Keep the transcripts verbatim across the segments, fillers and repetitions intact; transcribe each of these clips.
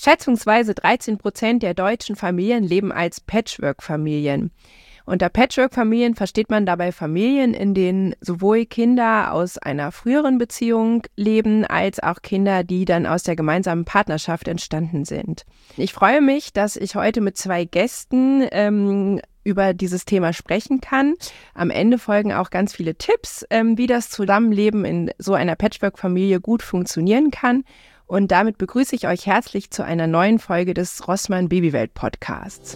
Schätzungsweise dreizehn Prozent der deutschen Familien leben als Patchwork-Familien. Unter Patchwork-Familien versteht man dabei Familien, in denen sowohl Kinder aus einer früheren Beziehung leben, als auch Kinder, die dann aus der gemeinsamen Partnerschaft entstanden sind. Ich freue mich, dass ich heute mit zwei Gästen ähm, über dieses Thema sprechen kann. Am Ende folgen auch ganz viele Tipps, ähm, wie das Zusammenleben in so einer Patchwork-Familie gut funktionieren kann. Und damit begrüße ich euch herzlich zu einer neuen Folge des Rossmann Babywelt Podcasts.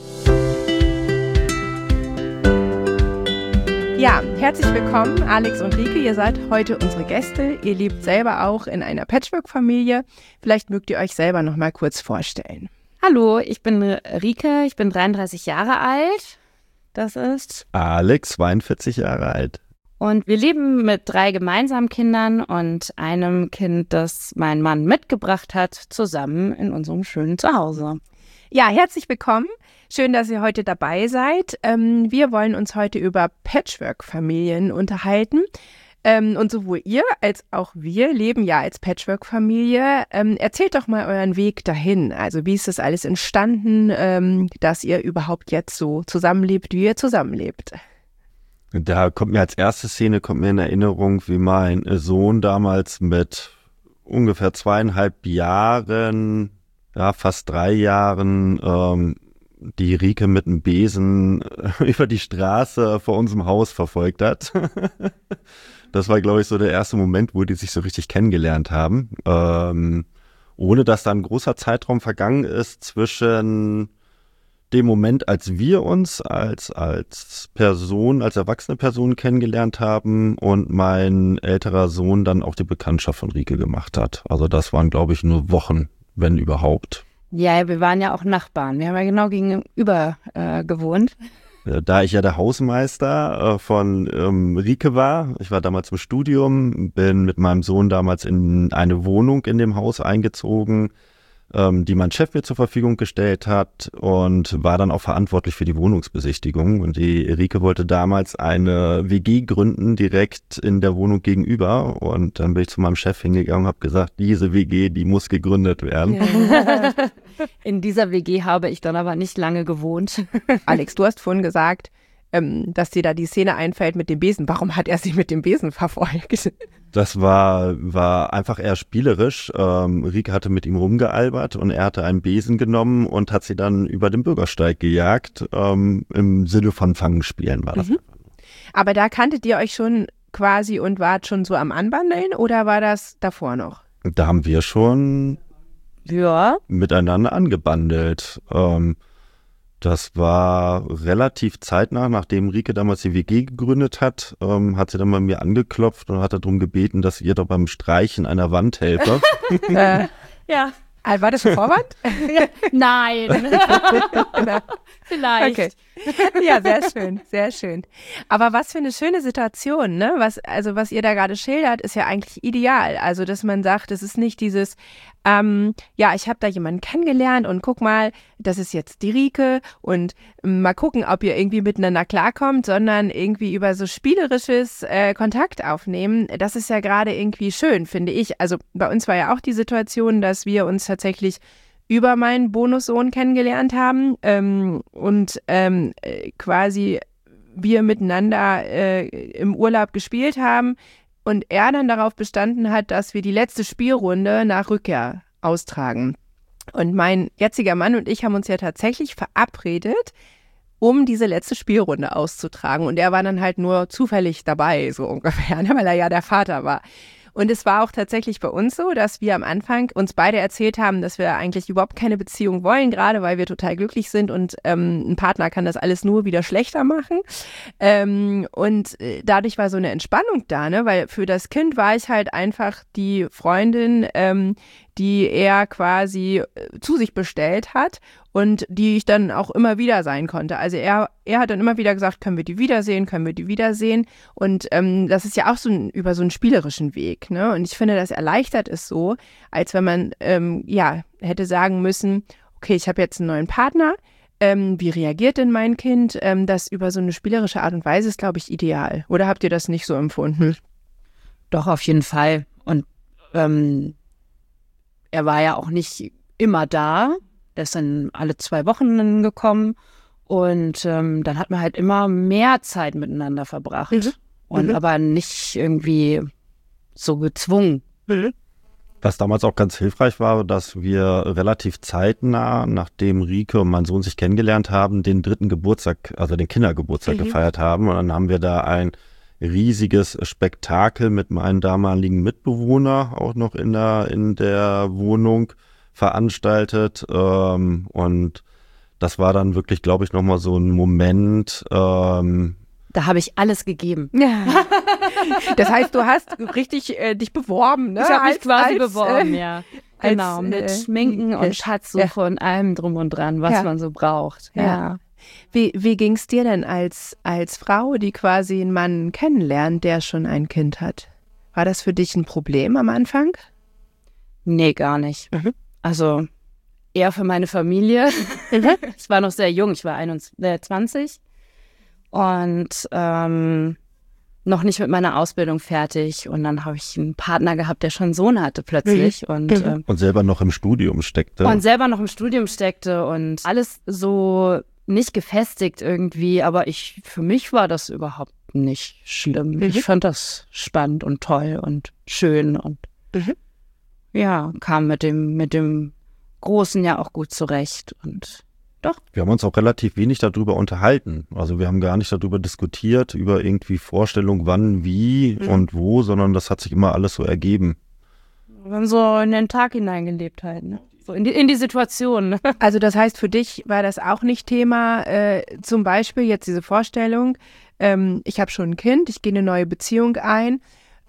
Ja, herzlich willkommen, Alex und Rike. Ihr seid heute unsere Gäste. Ihr lebt selber auch in einer Patchwork-Familie. Vielleicht mögt ihr euch selber noch mal kurz vorstellen. Hallo, ich bin Rike, ich bin dreiunddreißig Jahre alt. Das ist Alex, zweiundvierzig Jahre alt. Und wir leben mit drei gemeinsamen Kindern und einem Kind, das mein Mann mitgebracht hat, zusammen in unserem schönen Zuhause. Ja, herzlich willkommen. Schön, dass ihr heute dabei seid. Ähm, wir wollen uns heute über Patchwork-Familien unterhalten. Ähm, und sowohl ihr als auch wir leben ja als Patchwork-Familie. Ähm, erzählt doch mal euren Weg dahin. Also wie ist das alles entstanden, ähm, dass ihr überhaupt jetzt so zusammenlebt, wie ihr zusammenlebt? Da kommt mir als erste Szene kommt mir in Erinnerung, wie mein Sohn damals mit ungefähr zweieinhalb Jahren, ja fast drei Jahren, ähm, die Rike mit einem Besen über die Straße vor unserem Haus verfolgt hat. Das war, glaube ich, so der erste Moment, wo die sich so richtig kennengelernt haben. Ähm, ohne dass da ein großer Zeitraum vergangen ist zwischen dem Moment, als wir uns als, als Person, als erwachsene Person kennengelernt haben und mein älterer Sohn dann auch die Bekanntschaft von Rike gemacht hat. Also das waren, glaube ich, nur Wochen, wenn überhaupt. Ja, wir waren ja auch Nachbarn. Wir haben ja genau gegenüber äh, gewohnt. Da ich ja der Hausmeister äh, von ähm, Rike war, ich war damals im Studium, bin mit meinem Sohn damals in eine Wohnung in dem Haus eingezogen, ähm, die mein Chef mir zur Verfügung gestellt hat und war dann auch verantwortlich für die Wohnungsbesichtigung. Und die Rike wollte damals eine W G gründen, direkt in der Wohnung gegenüber. Und dann bin ich zu meinem Chef hingegangen und habe gesagt, diese W G, die muss gegründet werden. In dieser W G habe ich dann aber nicht lange gewohnt. Alex, du hast vorhin gesagt, ähm, dass dir da die Szene einfällt mit dem Besen. Warum hat er sie mit dem Besen verfolgt? Das war, war einfach eher spielerisch. Ähm, Rike hatte mit ihm rumgealbert und er hatte einen Besen genommen und hat sie dann über den Bürgersteig gejagt. Ähm, im Sinne von Fangen spielen war das. Mhm. Aber da kanntet ihr euch schon quasi und wart schon so am Anbandeln oder war das davor noch? Da haben wir schon Ja. miteinander angebandelt. Ähm, das war relativ zeitnah, nachdem Rike damals die W G gegründet hat, ähm, hat sie dann bei mir angeklopft und hat darum gebeten, dass ich ihr doch beim Streichen einer Wand helfe. äh, Ja. War das ein Vorwand? Nein. Vielleicht. Okay. Ja, sehr schön, sehr schön. Aber was für eine schöne Situation, ne? Was, also was ihr da gerade schildert, ist ja eigentlich ideal. Also, dass man sagt, es ist nicht dieses, ähm, ja, ich habe da jemanden kennengelernt und guck mal, das ist jetzt die Rike und ähm, mal gucken, ob ihr irgendwie miteinander klarkommt, sondern irgendwie über so spielerisches äh, Kontakt aufnehmen. Das ist ja gerade irgendwie schön, finde ich. Also bei uns war ja auch die Situation, dass wir uns tatsächlich über meinen Bonussohn kennengelernt haben ähm, und ähm, quasi wir miteinander äh, im Urlaub gespielt haben und er dann darauf bestanden hat, dass wir die letzte Spielrunde nach Rückkehr austragen. Und mein jetziger Mann und ich haben uns ja tatsächlich verabredet, um diese letzte Spielrunde auszutragen. Und er war dann halt nur zufällig dabei, so ungefähr, weil er ja der Vater war. Und es war auch tatsächlich bei uns so, dass wir am Anfang uns beide erzählt haben, dass wir eigentlich überhaupt keine Beziehung wollen, gerade weil wir total glücklich sind und ähm, ein Partner kann das alles nur wieder schlechter machen. Ähm, und dadurch war so eine Entspannung da, ne? Weil für das Kind war ich halt einfach die Freundin, ähm, die er quasi zu sich bestellt hat und die ich dann auch immer wieder sein konnte. Also er, er hat dann immer wieder gesagt, können wir die wiedersehen, können wir die wiedersehen. Und ähm, das ist ja auch so ein, über so einen spielerischen Weg, ne? Und ich finde, das erleichtert es so, als wenn man ähm, ja hätte sagen müssen, okay, ich habe jetzt einen neuen Partner, ähm, wie reagiert denn mein Kind? Ähm, das über so eine spielerische Art und Weise ist, glaube ich, ideal. Oder habt ihr das nicht so empfunden? Doch, auf jeden Fall. Und ähm, er war ja auch nicht immer da. Der ist dann alle zwei Wochen gekommen. Und ähm, dann hat man halt immer mehr Zeit miteinander verbracht. Mhm. Und mhm. aber nicht irgendwie so gezwungen. Mhm. Was damals auch ganz hilfreich war, dass wir relativ zeitnah, nachdem Rike und mein Sohn sich kennengelernt haben, den dritten Geburtstag, also den Kindergeburtstag mhm. gefeiert haben. Und dann haben wir da ein riesiges Spektakel mit meinem damaligen Mitbewohner auch noch in der, in der Wohnung veranstaltet. Ähm, und das war dann wirklich, glaube ich, nochmal so ein Moment. Ähm, da habe ich alles gegeben. Ja. Das heißt, du hast richtig äh, dich beworben, ne? Ich habe mich als, quasi als, beworben, äh, ja. Genau, als, mit äh, Schminken und Schatzsuche ja. und allem drum und dran, was ja. man so braucht. Ja. ja. Wie, wie ging es dir denn als, als Frau, die quasi einen Mann kennenlernt, der schon ein Kind hat? War das für dich ein Problem am Anfang? Nee, gar nicht. Mhm. Also eher für meine Familie. Ich war noch sehr jung, ich war einundzwanzig und ähm, noch nicht mit meiner Ausbildung fertig. Und dann habe ich einen Partner gehabt, der schon einen Sohn hatte plötzlich. Mhm. Und, äh, und selber noch im Studium steckte. Und selber noch im Studium steckte und alles so nicht gefestigt irgendwie. Aber ich, für mich war das überhaupt nicht schlimm. Mhm. Ich fand das spannend und toll und schön und mhm. ja, kam mit dem, mit dem Großen ja auch gut zurecht und doch. Wir haben uns auch relativ wenig darüber unterhalten. Also wir haben gar nicht darüber diskutiert, über irgendwie Vorstellung, wann, wie mhm. und wo, sondern das hat sich immer alles so ergeben. Wir haben so in den Tag hineingelebt halt, ne? So in die, in die Situation. Ne? Also das heißt, für dich war das auch nicht Thema, äh, zum Beispiel jetzt diese Vorstellung, ähm, ich habe schon ein Kind, ich gehe eine neue Beziehung ein,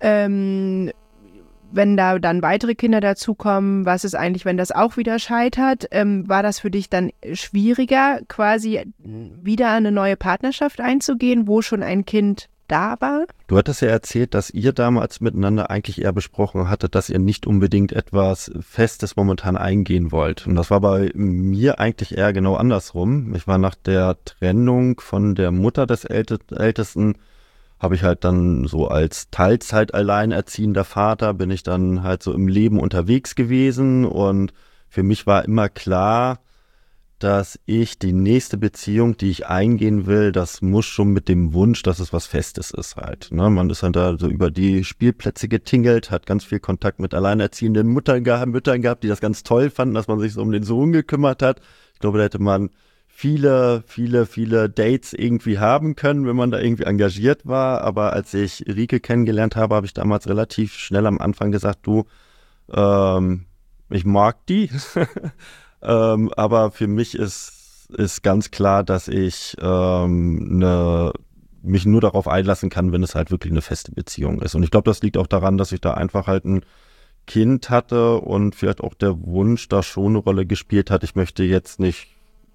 ähm, wenn da dann weitere Kinder dazukommen, was ist eigentlich, wenn das auch wieder scheitert? Ähm, war das für dich dann schwieriger, quasi wieder eine neue Partnerschaft einzugehen, wo schon ein Kind da war? Du hattest ja erzählt, dass ihr damals miteinander eigentlich eher besprochen hattet, dass ihr nicht unbedingt etwas Festes momentan eingehen wollt. Und das war bei mir eigentlich eher genau andersrum. Ich war nach der Trennung von der Mutter des Ältesten, habe ich halt dann so als Teilzeit alleinerziehender Vater, bin ich dann halt so im Leben unterwegs gewesen und für mich war immer klar, dass ich die nächste Beziehung, die ich eingehen will, das muss schon mit dem Wunsch, dass es was Festes ist halt. Ne? Man ist dann da so über die Spielplätze getingelt, hat ganz viel Kontakt mit alleinerziehenden Müttern gehabt, Müttern gehabt, die das ganz toll fanden, dass man sich so um den Sohn gekümmert hat. Ich glaube, da hätte man viele, viele, viele Dates irgendwie haben können, wenn man da irgendwie engagiert war. Aber als ich Rike kennengelernt habe, habe ich damals relativ schnell am Anfang gesagt, du, ähm, ich mag die. ähm, aber für mich ist, ist ganz klar, dass ich ähm, ne, mich nur darauf einlassen kann, wenn es halt wirklich eine feste Beziehung ist. Und ich glaube, das liegt auch daran, dass ich da einfach halt ein Kind hatte und vielleicht auch der Wunsch da schon eine Rolle gespielt hat. Ich möchte jetzt nicht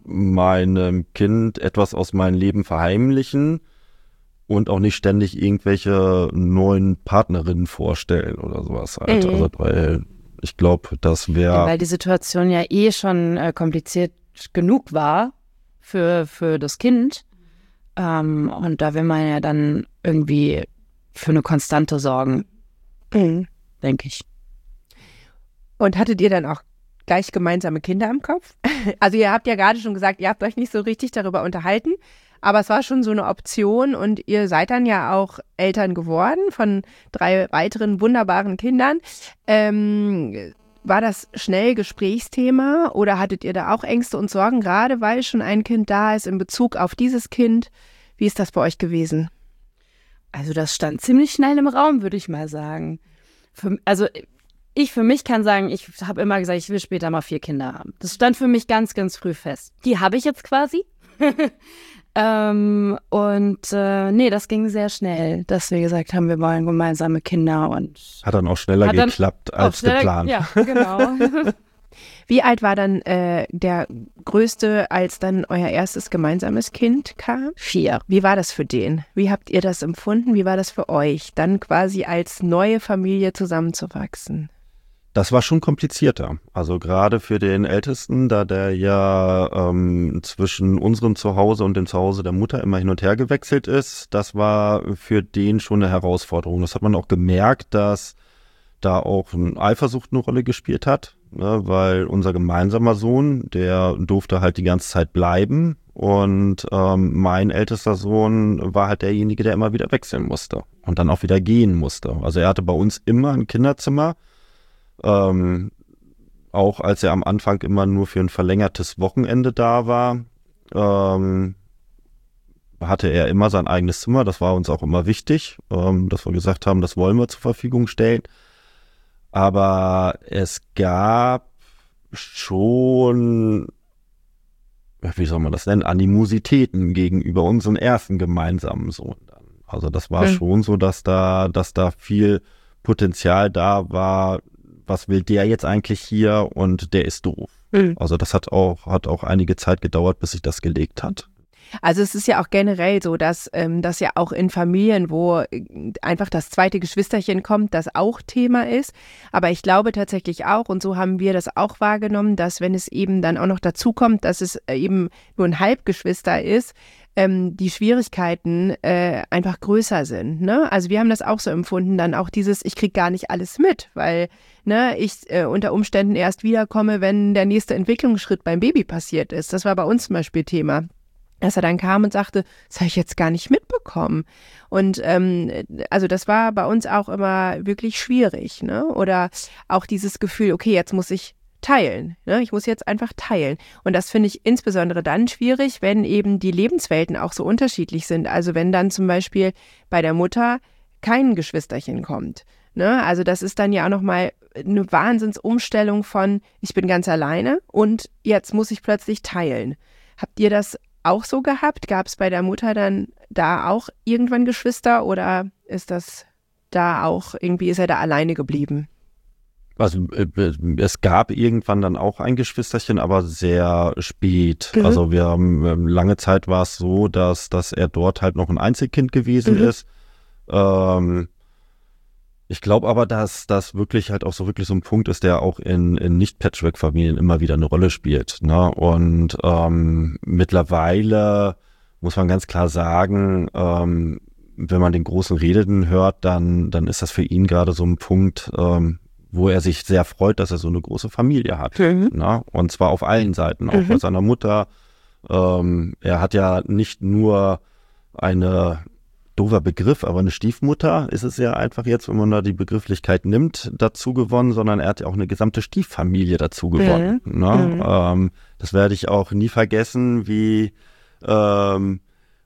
meinem Kind etwas aus meinem Leben verheimlichen und auch nicht ständig irgendwelche neuen Partnerinnen vorstellen oder sowas halt. Mhm. Also, weil ich glaube, das wäre... Ja, weil die Situation ja eh schon äh, kompliziert genug war für, für das Kind. Ähm, und da will man ja dann irgendwie für eine Konstante sorgen, mhm. denke ich. Und hattet ihr dann auch gleich gemeinsame Kinder im Kopf? Also ihr habt ja gerade schon gesagt, ihr habt euch nicht so richtig darüber unterhalten, aber es war schon so eine Option und ihr seid dann ja auch Eltern geworden von drei weiteren wunderbaren Kindern. Ähm, war das schnell Gesprächsthema oder hattet ihr da auch Ängste und Sorgen, gerade weil schon ein Kind da ist in Bezug auf dieses Kind? Wie ist das bei euch gewesen? Also das stand ziemlich schnell im Raum, würde ich mal sagen. Für, also Ich für mich kann sagen, ich habe immer gesagt, ich will später mal vier Kinder haben. Das stand für mich ganz, ganz früh fest. Die habe ich jetzt quasi. ähm, und äh, nee, das ging sehr schnell, dass wir gesagt haben, wir wollen gemeinsame Kinder. Und hat dann auch schneller geklappt als schneller, geplant. Ja, genau. Wie alt war dann äh, der Größte, als dann euer erstes gemeinsames Kind kam? Vier. Wie war das für den? Wie habt ihr das empfunden? Wie war das für euch, dann quasi als neue Familie zusammenzuwachsen? Das war schon komplizierter. Also gerade für den Ältesten, da der ja ähm, zwischen unserem Zuhause und dem Zuhause der Mutter immer hin und her gewechselt ist, das war für den schon eine Herausforderung. Das hat man auch gemerkt, dass da auch ein Eifersucht eine Rolle gespielt hat. ne, weil unser gemeinsamer Sohn, der durfte halt die ganze Zeit bleiben und ähm, mein ältester Sohn war halt derjenige, der immer wieder wechseln musste und dann auch wieder gehen musste. Also er hatte bei uns immer ein Kinderzimmer, ähm, auch als er am Anfang immer nur für ein verlängertes Wochenende da war, ähm, hatte er immer sein eigenes Zimmer. Das war uns auch immer wichtig, ähm, dass wir gesagt haben, das wollen wir zur Verfügung stellen. Aber es gab schon, wie soll man das nennen, Animositäten gegenüber unserem ersten gemeinsamen Sohn dann. Also das war mhm. schon so, dass da, dass da viel Potenzial da war. Was will der jetzt eigentlich hier? Und der ist doof. Mhm. Also das hat auch, hat auch einige Zeit gedauert, bis sich das gelegt hat. Also es ist ja auch generell so, dass ähm, das ja auch in Familien, wo einfach das zweite Geschwisterchen kommt, das auch Thema ist. Aber ich glaube tatsächlich auch, und so haben wir das auch wahrgenommen, dass wenn es eben dann auch noch dazu kommt, dass es eben nur ein Halbgeschwister ist, ähm, die Schwierigkeiten äh, einfach größer sind. Ne? Also wir haben das auch so empfunden, dann auch dieses, ich kriege gar nicht alles mit, weil ne, ich äh, unter Umständen erst wiederkomme, wenn der nächste Entwicklungsschritt beim Baby passiert ist. Das war bei uns zum Beispiel Thema. Dass er dann kam und sagte, das habe ich jetzt gar nicht mitbekommen. Und ähm, also das war bei uns auch immer wirklich schwierig. Ne? Oder auch dieses Gefühl, okay, jetzt muss ich teilen. Ne? Ich muss jetzt einfach teilen. Und das finde ich insbesondere dann schwierig, wenn eben die Lebenswelten auch so unterschiedlich sind. Also wenn dann zum Beispiel bei der Mutter kein Geschwisterchen kommt. Ne? Also das ist dann ja auch nochmal eine Wahnsinnsumstellung von, ich bin ganz alleine und jetzt muss ich plötzlich teilen. Habt ihr das auch so gehabt? Gab es bei der Mutter dann da auch irgendwann Geschwister oder ist das da auch, irgendwie ist er da alleine geblieben? Also äh, es gab irgendwann dann auch ein Geschwisterchen, aber sehr spät. Mhm. Also wir haben, lange Zeit war es so, dass, dass er dort halt noch ein Einzelkind gewesen mhm. ist. Ähm, ich glaube aber, dass das wirklich halt auch so wirklich so ein Punkt ist, der auch in, in Nicht-Patchwork-Familien immer wieder eine Rolle spielt. Ne? Und ähm, mittlerweile muss man ganz klar sagen, ähm, wenn man den großen Redenden hört, dann, dann ist das für ihn gerade so ein Punkt, ähm, wo er sich sehr freut, dass er so eine große Familie hat. Mhm. Ne? Und zwar auf allen Seiten, auch mhm. bei seiner Mutter. Ähm, er hat ja nicht nur eine doofer Begriff, aber eine Stiefmutter ist es ja einfach jetzt, wenn man da die Begrifflichkeit nimmt, dazu gewonnen, sondern er hat ja auch eine gesamte Stieffamilie dazu gewonnen. Mhm. Ne? Mhm. Ähm, das werde ich auch nie vergessen, wie ähm,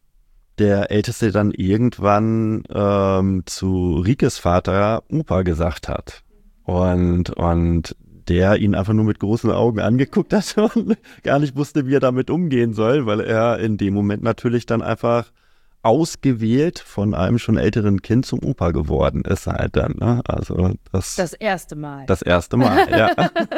der Älteste dann irgendwann ähm, zu Rikes Vater Opa gesagt hat. Und, und der ihn einfach nur mit großen Augen angeguckt hat und gar nicht wusste, wie er damit umgehen soll, weil er in dem Moment natürlich dann einfach ausgewählt von einem schon älteren Kind zum Opa geworden ist halt dann. Ne? Also das, das erste Mal. Das erste Mal, ja.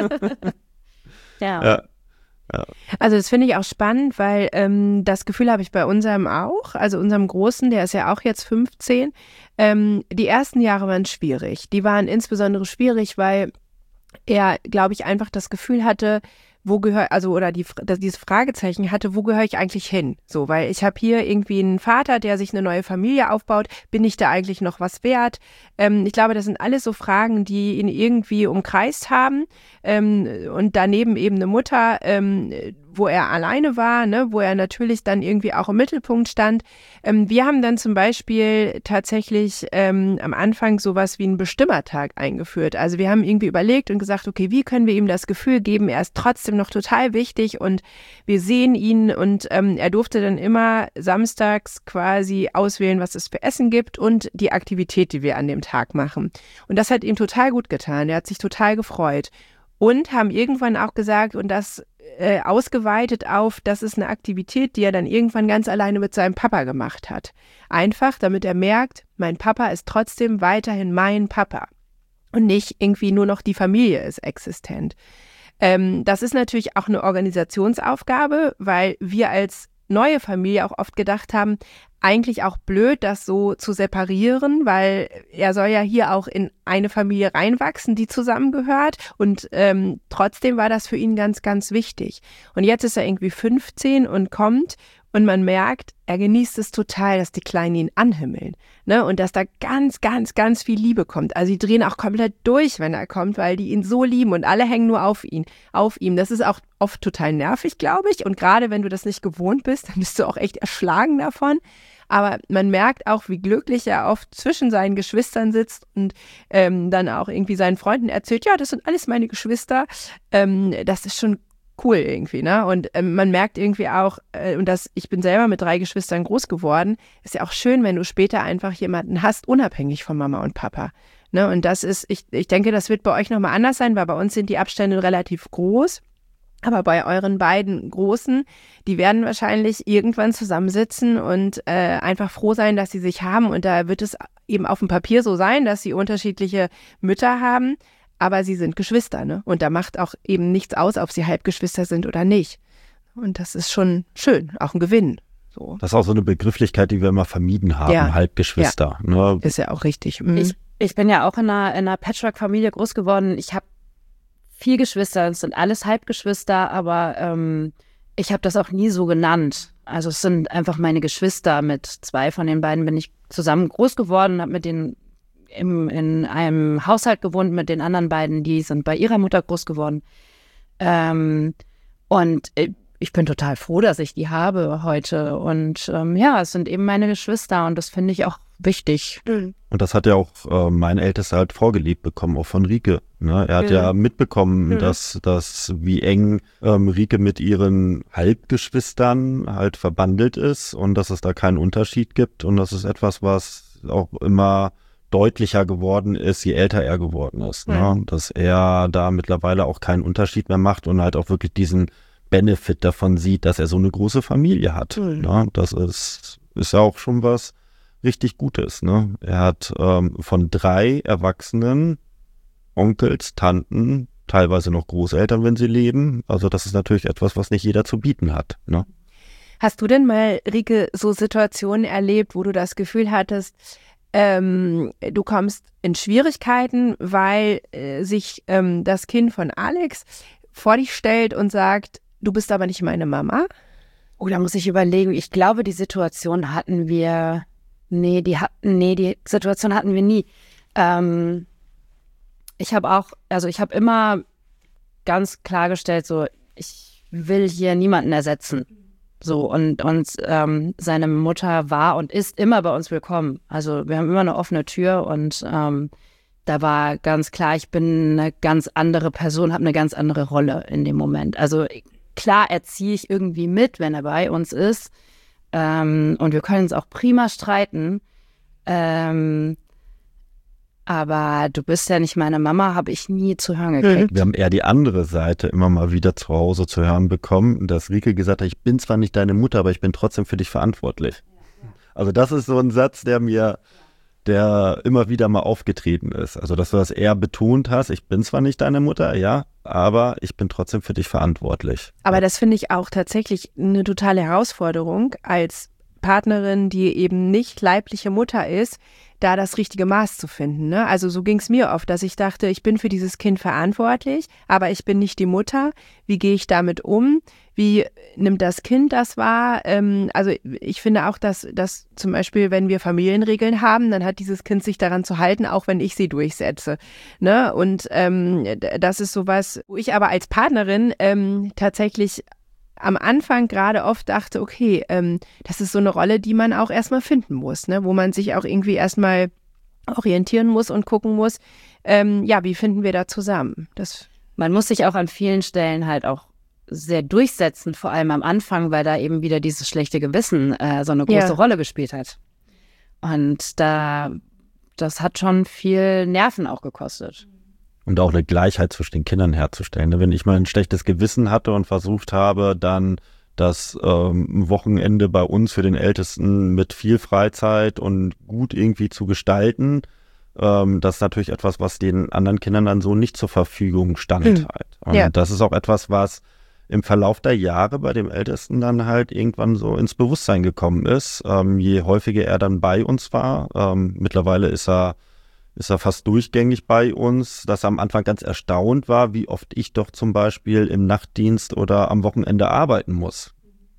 ja. ja. Ja. Also das finde ich auch spannend, weil ähm, das Gefühl habe ich bei unserem auch, also unserem Großen, der ist ja auch jetzt fünfzehn. Ähm, die ersten Jahre waren schwierig. Die waren insbesondere schwierig, weil er, glaube ich, einfach das Gefühl hatte, wo gehört, also oder die, dieses Fragezeichen hatte, wo gehöre ich eigentlich hin? So, weil ich habe hier irgendwie einen Vater, der sich eine neue Familie aufbaut. Bin ich da eigentlich noch was wert? Ähm, ich glaube, das sind alles so Fragen, die ihn irgendwie umkreist haben. Ähm, und daneben eben eine Mutter, ähm, wo er alleine war, ne, wo er natürlich dann irgendwie auch im Mittelpunkt stand. Ähm, wir haben dann zum Beispiel tatsächlich ähm, am Anfang sowas wie einen Bestimmertag eingeführt. Also wir haben irgendwie überlegt und gesagt, okay, wie können wir ihm das Gefühl geben, er ist trotzdem noch total wichtig und wir sehen ihn und ähm, er durfte dann immer samstags quasi auswählen, was es für Essen gibt und die Aktivität, die wir an dem Tag machen. Und das hat ihm total gut getan. Er hat sich total gefreut. Und haben irgendwann auch gesagt, und das äh, ausgeweitet auf, das ist eine Aktivität, die er dann irgendwann ganz alleine mit seinem Papa gemacht hat. Einfach, damit er merkt, mein Papa ist trotzdem weiterhin mein Papa. Und nicht irgendwie nur noch die Familie ist existent. Ähm, das ist natürlich auch eine Organisationsaufgabe, weil wir als neue Familie auch oft gedacht haben, eigentlich auch blöd, das so zu separieren, weil er soll ja hier auch in eine Familie reinwachsen, die zusammengehört und ähm, trotzdem war das für ihn ganz, ganz wichtig. Und jetzt ist er irgendwie fünfzehn und kommt Und man merkt, er genießt es total, dass die Kleinen ihn anhimmeln, ne? Und dass da ganz, ganz, ganz viel Liebe kommt. Also die drehen auch komplett durch, wenn er kommt, weil die ihn so lieben und alle hängen nur auf ihn, auf ihm. Das ist auch oft total nervig, glaube ich. Und gerade wenn du das nicht gewohnt bist, dann bist du auch echt erschlagen davon. Aber man merkt auch, wie glücklich er oft zwischen seinen Geschwistern sitzt und ähm, dann auch irgendwie seinen Freunden erzählt, ja, das sind alles meine Geschwister. Ähm, das ist schon cool irgendwie, ne? Und ähm, man merkt irgendwie auch, äh, und das, ich bin selber mit drei Geschwistern groß geworden, ist ja auch schön, wenn du später einfach jemanden hast, unabhängig von Mama und Papa. Ne? Und das ist, ich, ich denke, das wird bei euch nochmal anders sein, weil bei uns sind die Abstände relativ groß. Aber bei euren beiden Großen, die werden wahrscheinlich irgendwann zusammensitzen und äh, einfach froh sein, dass sie sich haben. Und da wird es eben auf dem Papier so sein, dass sie unterschiedliche Mütter haben. Aber sie sind Geschwister, ne? Und da macht auch eben nichts aus, ob sie Halbgeschwister sind oder nicht. Und das ist schon schön, auch ein Gewinn. So. Das ist auch so eine Begrifflichkeit, die wir immer vermieden haben, Ja. Halbgeschwister. Ja. Ne? Ist ja auch richtig. Mhm. Ich, ich bin ja auch in einer, in einer Patchwork-Familie groß geworden. Ich habe vier Geschwister, es sind alles Halbgeschwister, aber ähm, ich habe das auch nie so genannt. Also es sind einfach meine Geschwister. Mit zwei von den beiden bin ich zusammen groß geworden, habe mit denen im, in einem Haushalt gewohnt, mit den anderen beiden, die sind bei ihrer Mutter groß geworden. Ähm, und ich bin total froh, dass ich die habe heute. Und ähm, ja, es sind eben meine Geschwister und das finde ich auch wichtig. Und das hat ja auch äh, mein Ältester halt vorgelebt bekommen, auch von Rike. Ne? Er hat Mhm. ja mitbekommen, Mhm. dass, dass wie eng ähm, Rike mit ihren Halbgeschwistern halt verbandelt ist und dass es da keinen Unterschied gibt. Und das ist etwas, was auch immer deutlicher geworden ist, je älter er geworden ist. Mhm. Ne? Dass er da mittlerweile auch keinen Unterschied mehr macht und halt auch wirklich diesen Benefit davon sieht, dass er so eine große Familie hat. Mhm. Ne? Das ist, ist ja auch schon was richtig Gutes. Ne? Er hat ähm, von drei Erwachsenen Onkels, Tanten, teilweise noch Großeltern, wenn sie leben. Also das ist natürlich etwas, was nicht jeder zu bieten hat. Ne? Hast du denn mal, Rike, so Situationen erlebt, wo du das Gefühl hattest, ähm, du kommst in Schwierigkeiten, weil äh, sich ähm, das Kind von Alex vor dich stellt und sagt, du bist aber nicht meine Mama? Oh, da muss ich überlegen. Ich glaube, die Situation hatten wir, nee, die hatten, nee, die Situation hatten wir nie. Ähm, ich habe auch, also ich habe immer ganz klargestellt, so, ich will hier niemanden ersetzen. So, und, und ähm, seine Mutter war und ist immer bei uns willkommen. Also wir haben immer eine offene Tür und ähm, da war ganz klar, ich bin eine ganz andere Person, habe eine ganz andere Rolle in dem Moment. Also klar erziehe ich irgendwie mit, wenn er bei uns ist. Ähm, und wir können uns auch prima streiten. Ähm, aber du bist ja nicht meine Mama, habe ich nie zu hören gekriegt. Wir haben eher die andere Seite immer mal wieder zu Hause zu hören bekommen, dass Rike gesagt hat, ich bin zwar nicht deine Mutter, aber ich bin trotzdem für dich verantwortlich. Also das ist so ein Satz, der mir, der immer wieder mal aufgetreten ist. Also dass du das eher betont hast, ich bin zwar nicht deine Mutter, ja, aber ich bin trotzdem für dich verantwortlich. Aber das finde ich auch tatsächlich eine totale Herausforderung als Partnerin, die eben nicht leibliche Mutter ist, da das richtige Maß zu finden. Ne? Also so ging es mir oft, dass ich dachte, ich bin für dieses Kind verantwortlich, aber ich bin nicht die Mutter. Wie gehe ich damit um? Wie nimmt das Kind das wahr? Ähm, also ich finde auch, dass, dass zum Beispiel, wenn wir Familienregeln haben, dann hat dieses Kind sich daran zu halten, auch wenn ich sie durchsetze. Ne? Und ähm, das ist sowas, wo ich aber als Partnerin ähm, tatsächlich am Anfang gerade oft dachte, okay, ähm, das ist so eine Rolle, die man auch erstmal finden muss, ne? Wo man sich auch irgendwie erstmal orientieren muss und gucken muss, ähm, ja, wie finden wir da zusammen? Das Man muss sich auch an vielen Stellen halt auch sehr durchsetzen, vor allem am Anfang, weil da eben wieder dieses schlechte Gewissen äh, so eine große Ja. Rolle gespielt hat. Und da, das hat schon viel Nerven auch gekostet. Und auch eine Gleichheit zwischen den Kindern herzustellen. Wenn ich mal ein schlechtes Gewissen hatte und versucht habe, dann das ähm, Wochenende bei uns für den Ältesten mit viel Freizeit und gut irgendwie zu gestalten, ähm, das ist natürlich etwas, was den anderen Kindern dann so nicht zur Verfügung stand. Mhm. Halt. Und Ja. das ist auch etwas, was im Verlauf der Jahre bei dem Ältesten dann halt irgendwann so ins Bewusstsein gekommen ist. Ähm, je häufiger er dann bei uns war, ähm, mittlerweile ist er ist er fast durchgängig bei uns, dass er am Anfang ganz erstaunt war, wie oft ich doch zum Beispiel im Nachtdienst oder am Wochenende arbeiten muss.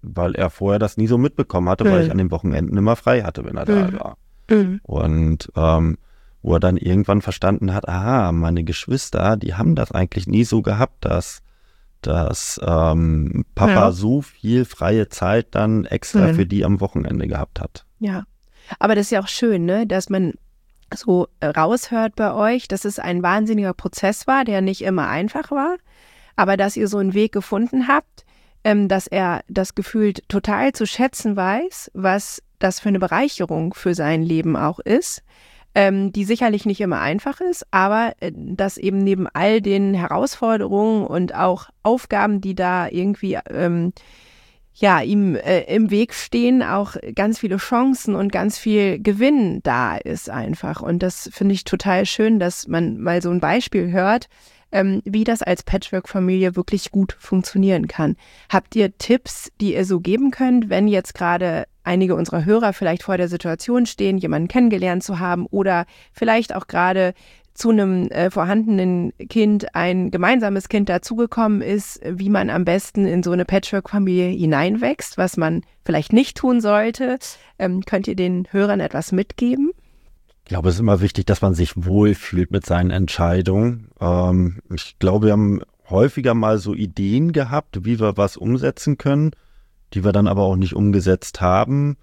weil er vorher das nie so mitbekommen hatte, mhm. weil ich an den Wochenenden immer frei hatte, wenn er mhm. da war. Mhm. Und ähm, wo er dann irgendwann verstanden hat, aha, meine Geschwister, die haben das eigentlich nie so gehabt, dass, dass ähm, Papa ja. so viel freie Zeit dann extra mhm. für die am Wochenende gehabt hat. Ja, aber das ist ja auch schön, ne, dass man so raushört bei euch, dass es ein wahnsinniger Prozess war, der nicht immer einfach war, aber dass ihr so einen Weg gefunden habt, ähm, dass er das Gefühl total zu schätzen weiß, was das für eine Bereicherung für sein Leben auch ist, ähm, die sicherlich nicht immer einfach ist, aber äh, dass eben neben all den Herausforderungen und auch Aufgaben, die da irgendwie ähm, ja, ihm äh, im Weg stehen, auch ganz viele Chancen und ganz viel Gewinn da ist einfach. Und das finde ich total schön, dass man mal so ein Beispiel hört, ähm, wie das als Patchwork-Familie wirklich gut funktionieren kann. Habt ihr Tipps, die ihr so geben könnt, wenn jetzt gerade einige unserer Hörer vielleicht vor der Situation stehen, jemanden kennengelernt zu haben oder vielleicht auch gerade zu einem äh, vorhandenen Kind ein gemeinsames Kind dazugekommen ist, wie man am besten in so eine Patchwork-Familie hineinwächst, was man vielleicht nicht tun sollte. Ähm, könnt ihr den Hörern etwas mitgeben? Ich glaube, es ist immer wichtig, dass man sich wohlfühlt mit seinen Entscheidungen. Ähm, ich glaube, wir haben häufiger mal so Ideen gehabt, wie wir was umsetzen können, die wir dann aber auch nicht umgesetzt haben.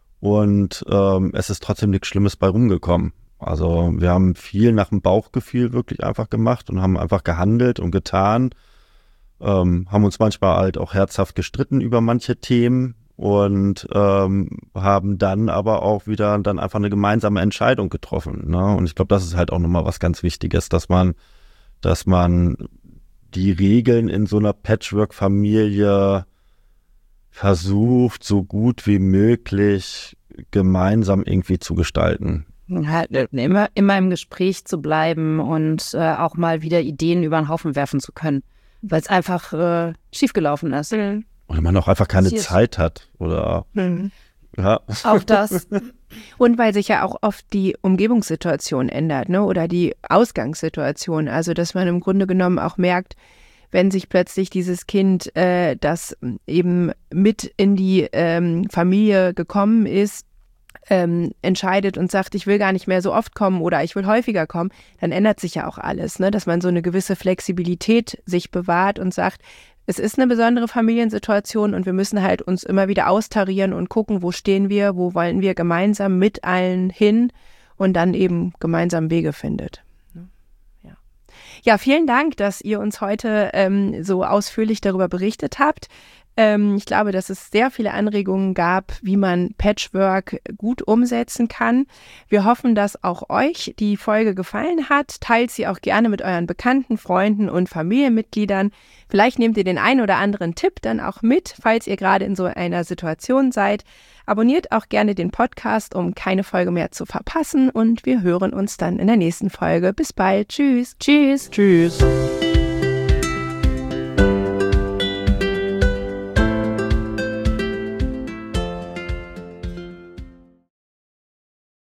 Und ähm, es ist trotzdem nichts Schlimmes bei rumgekommen. Also wir haben viel nach dem Bauchgefühl wirklich einfach gemacht und haben einfach gehandelt und getan, ähm, haben uns manchmal halt auch herzhaft gestritten über manche Themen und ähm, haben dann aber auch wieder dann einfach eine gemeinsame Entscheidung getroffen. Ne? Und ich glaube, das ist halt auch nochmal was ganz Wichtiges, dass man, dass man die Regeln in so einer Patchwork-Familie versucht, so gut wie möglich gemeinsam irgendwie zu gestalten. Halt immer, immer im Gespräch zu bleiben und äh, auch mal wieder Ideen über den Haufen werfen zu können, weil es einfach äh, schiefgelaufen ist. Mhm. Oder man auch einfach keine Zeit hat. Oder mhm. ja. Auch das. Und weil sich ja auch oft die Umgebungssituation ändert, ne? Oder die Ausgangssituation. Also dass man im Grunde genommen auch merkt, wenn sich plötzlich dieses Kind, äh, das eben mit in die ähm, Familie gekommen ist, Ähm, entscheidet und sagt, ich will gar nicht mehr so oft kommen oder ich will häufiger kommen, dann ändert sich ja auch alles, ne? Dass man so eine gewisse Flexibilität sich bewahrt und sagt, es ist eine besondere Familiensituation und wir müssen halt uns immer wieder austarieren und gucken, wo stehen wir, wo wollen wir gemeinsam mit allen hin und dann eben gemeinsam Wege findet. Ja, ja, vielen Dank, dass ihr uns heute ähm, so ausführlich darüber berichtet habt. Ich glaube, dass es sehr viele Anregungen gab, wie man Patchwork gut umsetzen kann. Wir hoffen, dass auch euch die Folge gefallen hat. Teilt sie auch gerne mit euren Bekannten, Freunden und Familienmitgliedern. Vielleicht nehmt ihr den einen oder anderen Tipp dann auch mit, falls ihr gerade in so einer Situation seid. Abonniert auch gerne den Podcast, um keine Folge mehr zu verpassen. Und wir hören uns dann in der nächsten Folge. Bis bald. Tschüss. Tschüss. Tschüss.